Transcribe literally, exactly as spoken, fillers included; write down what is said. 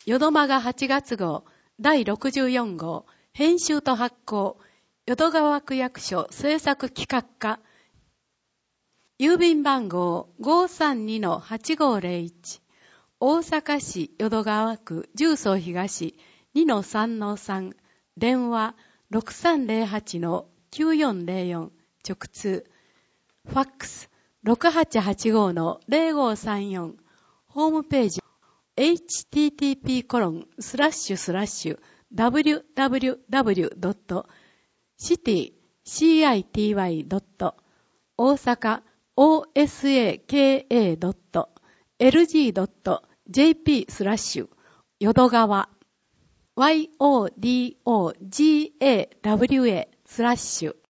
淀間がはちがつ号だいろくじゅうよん号編集と発行淀川区役所制作企画課郵便番号 ごーさんにのはちごーぜろいち 大阪市淀川区十三東 にのさんのさん 電話 ろくさんぜろはちのきゅうよんぜろよん 直通ファックス ろくはちはちごのぜろごさんよん ホームページ エイチティーティーピーコロンスラッシュスラッシュダブリュダブリュダブリュドットシティシーアイティーワイドット大阪 オーエスエーケーエードットエルジードットジェーピー スラッシュ淀川 ヨドガワ スラッシュ